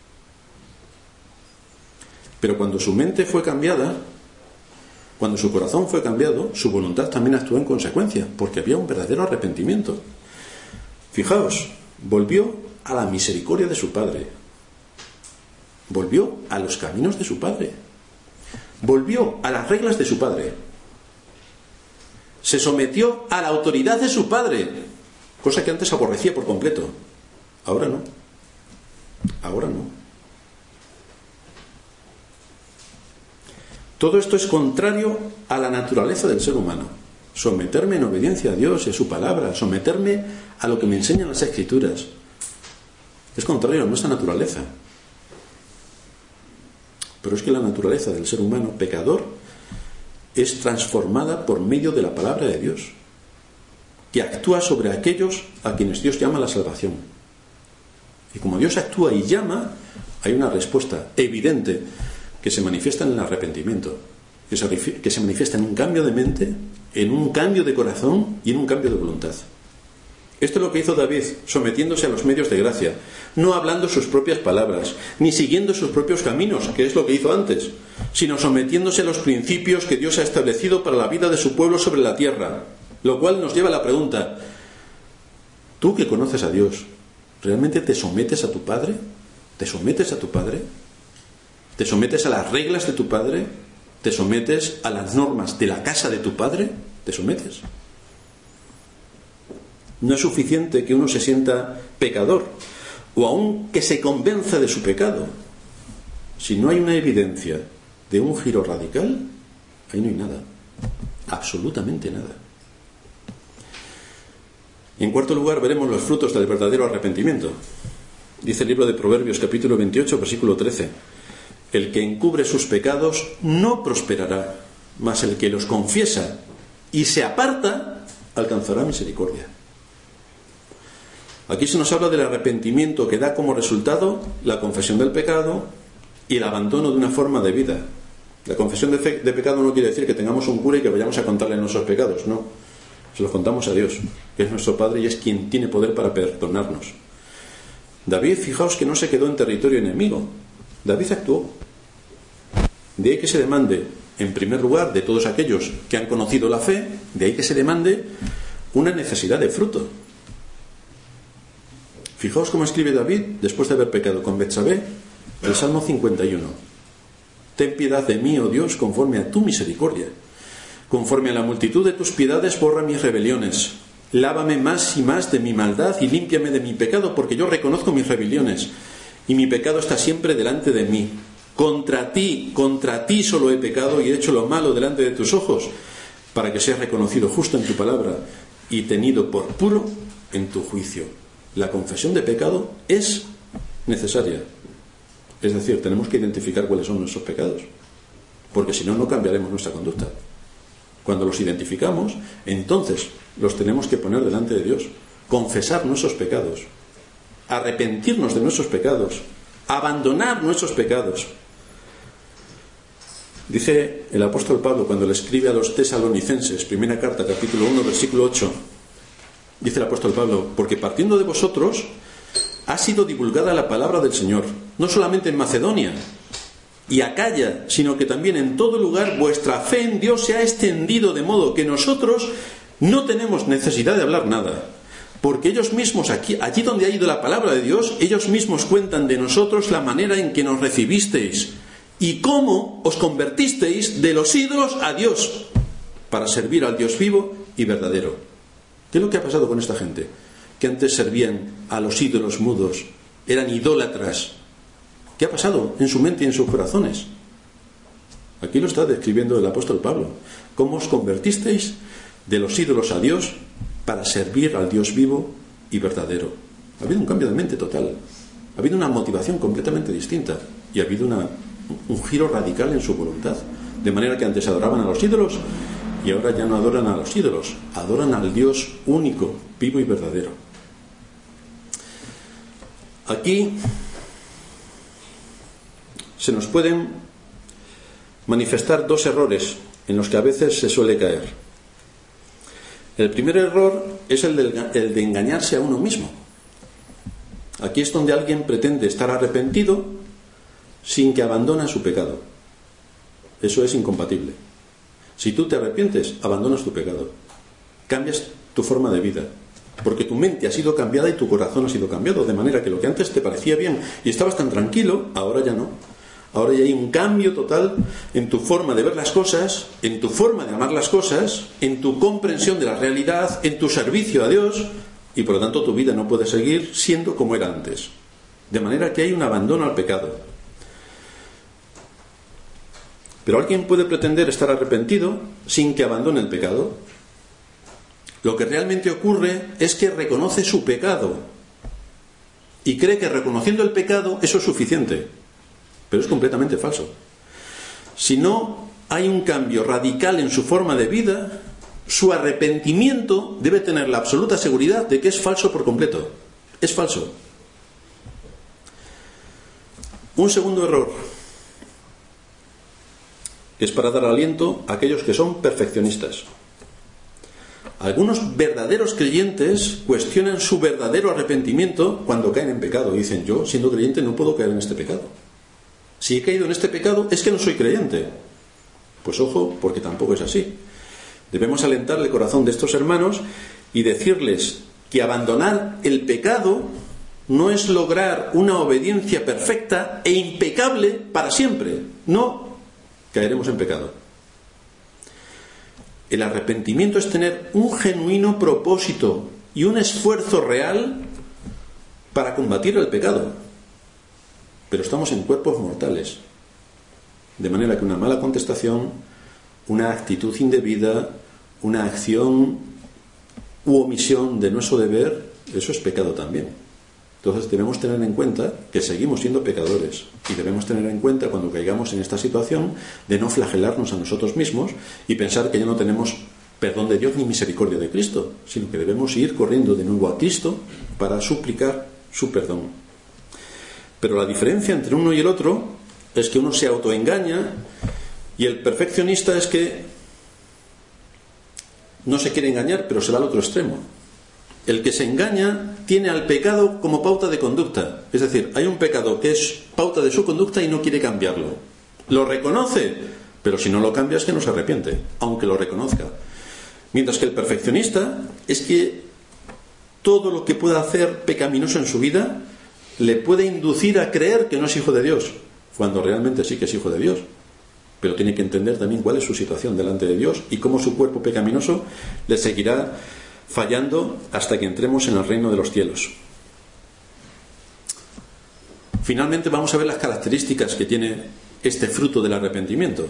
Pero cuando su mente fue cambiada, cuando su corazón fue cambiado, su voluntad también actuó en consecuencia, porque había un verdadero arrepentimiento. Fijaos, volvió a la misericordia de su padre, volvió a los caminos de su padre, volvió a las reglas de su padre, se sometió a la autoridad de su padre, cosa que antes aborrecía por completo. Ahora no. Ahora no. Todo esto es contrario a la naturaleza del ser humano. Someterme en obediencia a Dios y a su palabra, someterme a lo que me enseñan las Escrituras, es contrario a nuestra naturaleza. Pero es que la naturaleza del ser humano pecador es transformada por medio de la palabra de Dios, que actúa sobre aquellos a quienes Dios llama a la salvación. Y como Dios actúa y llama, hay una respuesta evidente que se manifiesta en el arrepentimiento, que se manifiesta en un cambio de mente, en un cambio de corazón y en un cambio de voluntad. Esto es lo que hizo David, sometiéndose a los medios de gracia, no hablando sus propias palabras, ni siguiendo sus propios caminos, que es lo que hizo antes, sino sometiéndose a los principios que Dios ha establecido para la vida de su pueblo sobre la tierra. Lo cual nos lleva a la pregunta: ¿tú que conoces a Dios, realmente te sometes a tu Padre? ¿Te sometes a tu Padre? ¿Te sometes a las reglas de tu Padre? ¿Te sometes a las normas de la casa de tu Padre? ¿Te sometes? No es suficiente que uno se sienta pecador o aun que se convenza de su pecado. Si no hay una evidencia de un giro radical, ahí no hay nada, absolutamente nada. Y en cuarto lugar veremos los frutos del verdadero arrepentimiento. Dice el libro de Proverbios, capítulo 28, versículo 13: el que encubre sus pecados no prosperará, mas el que los confiesa y se aparta alcanzará misericordia. Aquí se nos habla del arrepentimiento que da como resultado la confesión del pecado y el abandono de una forma de vida. La confesión de pecado no quiere decir que tengamos un cura y que vayamos a contarle nuestros pecados, no. Se los contamos a Dios, que es nuestro Padre y es quien tiene poder para perdonarnos. David, fijaos que no se quedó en territorio enemigo. David actuó. De ahí que se demande, en primer lugar, de todos aquellos que han conocido la fe, de ahí que se demande una necesidad de fruto. Fijaos cómo escribe David después de haber pecado con Betsabé, el Salmo 51. Ten piedad de mí, oh Dios, conforme a tu misericordia. Conforme a la multitud de tus piedades, borra mis rebeliones. Lávame más y más de mi maldad y límpiame de mi pecado, porque yo reconozco mis rebeliones y mi pecado está siempre delante de mí. Contra ti solo he pecado y he hecho lo malo delante de tus ojos, para que seas reconocido justo en tu palabra y tenido por puro en tu juicio. La confesión de pecado es necesaria. Es decir, tenemos que identificar cuáles son nuestros pecados, porque si no, no cambiaremos nuestra conducta. Cuando los identificamos, entonces los tenemos que poner delante de Dios, confesar nuestros pecados, arrepentirnos de nuestros pecados, abandonar nuestros pecados. Dice el apóstol Pablo cuando le escribe a los tesalonicenses, primera carta, capítulo 1, versículo 8, dice el apóstol Pablo: porque partiendo de vosotros ha sido divulgada la palabra del Señor, no solamente en Macedonia y Acaya, sino que también en todo lugar vuestra fe en Dios se ha extendido, de modo que nosotros no tenemos necesidad de hablar nada, porque ellos mismos, allí donde ha ido la palabra de Dios, ellos mismos cuentan de nosotros la manera en que nos recibisteis y cómo os convertisteis de los ídolos a Dios, para servir al Dios vivo y verdadero. ¿Qué es lo que ha pasado con esta gente? Que antes servían a los ídolos mudos, eran idólatras. ¿Qué ha pasado en su mente y en sus corazones? Aquí lo está describiendo el apóstol Pablo. ¿Cómo os convertisteis de los ídolos a Dios para servir al Dios vivo y verdadero? Ha habido un cambio de mente total. Ha habido una motivación completamente distinta. Y ha habido un giro radical en su voluntad. De manera que antes adoraban a los ídolos y ahora ya no adoran a los ídolos. Adoran al Dios único, vivo y verdadero. Aquí se nos pueden manifestar dos errores en los que a veces se suele caer. El primer error es el de engañarse a uno mismo. Aquí es donde alguien pretende estar arrepentido sin que abandone su pecado. Eso es incompatible. Si tú te arrepientes, abandonas tu pecado. Cambias tu forma de vida. Porque tu mente ha sido cambiada y tu corazón ha sido cambiado. De manera que lo que antes te parecía bien y estabas tan tranquilo, ahora ya no. Ahora ya hay un cambio total en tu forma de ver las cosas, en tu forma de amar las cosas, en tu comprensión de la realidad, en tu servicio a Dios, y por lo tanto tu vida no puede seguir siendo como era antes. De manera que hay un abandono al pecado. Pero alguien puede pretender estar arrepentido sin que abandone el pecado. Lo que realmente ocurre es que reconoce su pecado y cree que reconociendo el pecado eso es suficiente. Pero es completamente falso. Si no hay un cambio radical en su forma de vida, su arrepentimiento debe tener la absoluta seguridad de que es falso por completo. Es falso. Un segundo error es para dar aliento a aquellos que son perfeccionistas. Algunos verdaderos creyentes cuestionan su verdadero arrepentimiento cuando caen en pecado. Dicen: yo, siendo creyente, no puedo caer en este pecado. Si he caído en este pecado, es que no soy creyente. Pues ojo, porque tampoco es así. Debemos alentar el corazón de estos hermanos y decirles que abandonar el pecado no es lograr una obediencia perfecta e impecable para siempre. No, caeremos en pecado. El arrepentimiento es tener un genuino propósito y un esfuerzo real para combatir el pecado. Pero estamos en cuerpos mortales. De manera que una mala contestación, una actitud indebida, una acción u omisión de nuestro deber, eso es pecado también. Entonces debemos tener en cuenta que seguimos siendo pecadores y debemos tener en cuenta cuando caigamos en esta situación de no flagelarnos a nosotros mismos y pensar que ya no tenemos perdón de Dios ni misericordia de Cristo, sino que debemos ir corriendo de nuevo a Cristo para suplicar su perdón. Pero la diferencia entre uno y el otro es que uno se autoengaña y el perfeccionista es que no se quiere engañar, pero se va al otro extremo. El que se engaña tiene al pecado como pauta de conducta. Es decir, hay un pecado que es pauta de su conducta y no quiere cambiarlo. Lo reconoce, pero si no lo cambia es que no se arrepiente, aunque lo reconozca. Mientras que el perfeccionista es que todo lo que pueda hacer pecaminoso en su vida le puede inducir a creer que no es hijo de Dios, cuando realmente sí que es hijo de Dios. Pero tiene que entender también cuál es su situación delante de Dios y cómo su cuerpo pecaminoso le seguirá fallando hasta que entremos en el reino de los cielos. Finalmente vamos a ver las características que tiene este fruto del arrepentimiento.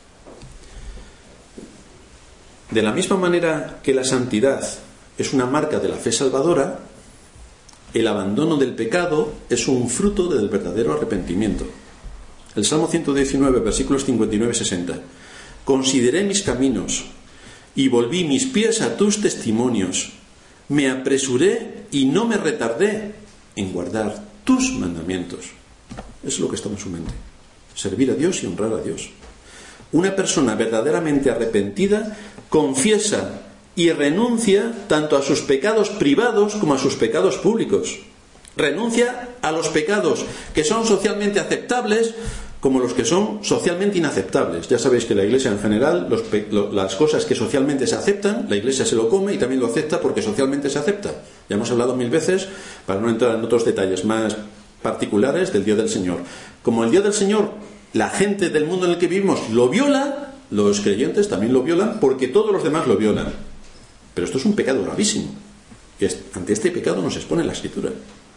De la misma manera que la santidad es una marca de la fe salvadora, el abandono del pecado es un fruto del verdadero arrepentimiento. El Salmo 119, versículos 59 y 60. Consideré mis caminos y volví mis pies a tus testimonios. Me apresuré y no me retardé en guardar tus mandamientos. Eso es lo que está en su mente. Servir a Dios y honrar a Dios. Una persona verdaderamente arrepentida confiesa y renuncia tanto a sus pecados privados como a sus pecados públicos. Renuncia a los pecados que son socialmente aceptables como los que son socialmente inaceptables. Ya sabéis que la Iglesia en general, las cosas que socialmente se aceptan, la Iglesia se lo come y también lo acepta porque socialmente se acepta. Ya hemos hablado 1000 veces, para no entrar en otros detalles más particulares, del Día del Señor. Como el Día del Señor, la gente del mundo en el que vivimos lo viola, los creyentes también lo violan porque todos los demás lo violan. Pero esto es un pecado gravísimo. Y ante este pecado nos expone la Escritura.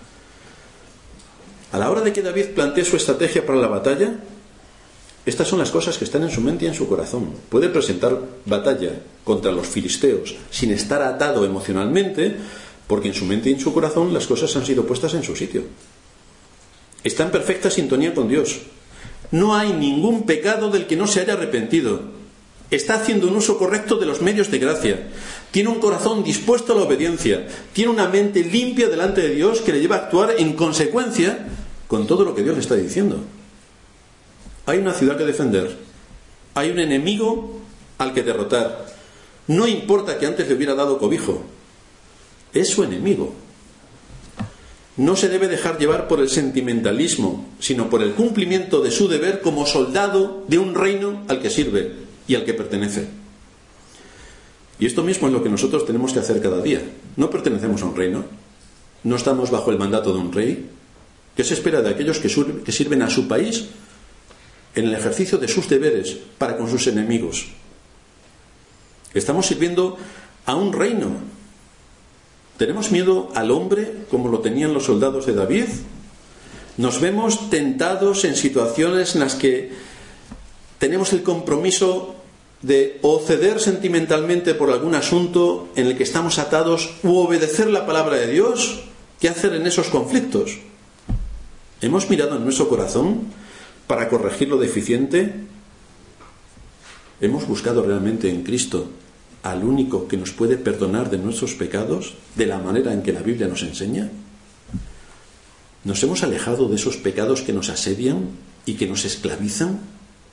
A la hora de que David plantee su estrategia para la batalla, estas son las cosas que están en su mente y en su corazón. Puede presentar batalla contra los filisteos sin estar atado emocionalmente, porque en su mente y en su corazón las cosas han sido puestas en su sitio. Está en perfecta sintonía con Dios. No hay ningún pecado del que no se haya arrepentido. Está haciendo un uso correcto de los medios de gracia. Tiene un corazón dispuesto a la obediencia. Tiene una mente limpia delante de Dios que le lleva a actuar en consecuencia con todo lo que Dios le está diciendo. Hay una ciudad que defender. Hay un enemigo al que derrotar. No importa que antes le hubiera dado cobijo. Es su enemigo. No se debe dejar llevar por el sentimentalismo, sino por el cumplimiento de su deber como soldado de un reino al que sirve y al que pertenece. Y esto mismo es lo que nosotros tenemos que hacer cada día. No pertenecemos a un reino, no estamos bajo el mandato de un rey. ¿Qué se espera de aquellos que sirven a su país en el ejercicio de sus deberes para con sus enemigos? Estamos sirviendo a un reino. ¿Tenemos miedo al hombre como lo tenían los soldados de David? ¿Nos vemos tentados en situaciones en las que tenemos el compromiso de o ceder sentimentalmente por algún asunto en el que estamos atados u obedecer la palabra de Dios? ¿Qué hacer en esos conflictos? ¿Hemos mirado en nuestro corazón para corregir lo deficiente? ¿Hemos buscado realmente en Cristo al único que nos puede perdonar de nuestros pecados de la manera en que la Biblia nos enseña? ¿Nos hemos alejado de esos pecados que nos asedian y que nos esclavizan?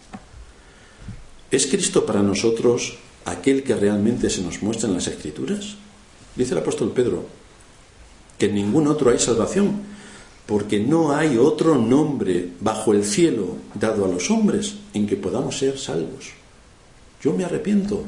¿Es Cristo para nosotros aquel que realmente se nos muestra en las Escrituras? Dice el apóstol Pedro que en ningún otro hay salvación, porque no hay otro nombre bajo el cielo dado a los hombres en que podamos ser salvos. Yo me arrepiento.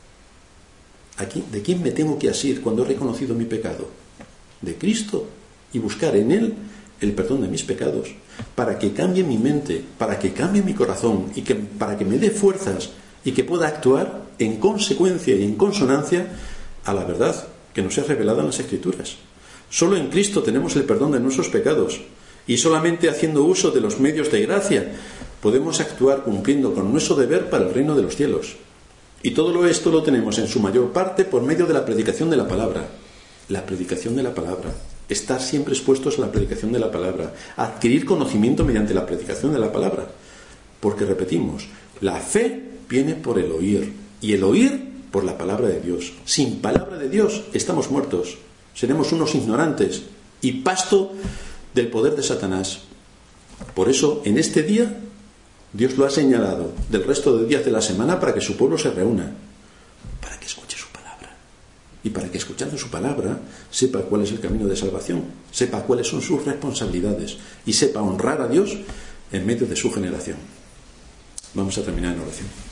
¿De quién me tengo que asir cuando he reconocido mi pecado? De Cristo, y buscar en Él el perdón de mis pecados, para que cambie mi mente, para que cambie mi corazón, y para que me dé fuerzas y que pueda actuar en consecuencia y en consonancia a la verdad que nos es revelada en las Escrituras. Solo en Cristo tenemos el perdón de nuestros pecados, y solamente haciendo uso de los medios de gracia podemos actuar cumpliendo con nuestro deber para el reino de los cielos. Y todo esto lo tenemos en su mayor parte por medio de la predicación de la palabra. La predicación de la palabra. Estar siempre expuestos a la predicación de la palabra. Adquirir conocimiento mediante la predicación de la palabra. Porque repetimos, la fe viene por el oír. Y el oír por la palabra de Dios. Sin palabra de Dios estamos muertos. Seremos unos ignorantes y pasto del poder de Satanás. Por eso, en este día, Dios lo ha señalado del resto de días de la semana para que su pueblo se reúna, para que escuche su palabra. Y para que, escuchando su palabra, sepa cuál es el camino de salvación, sepa cuáles son sus responsabilidades y sepa honrar a Dios en medio de su generación. Vamos a terminar en oración.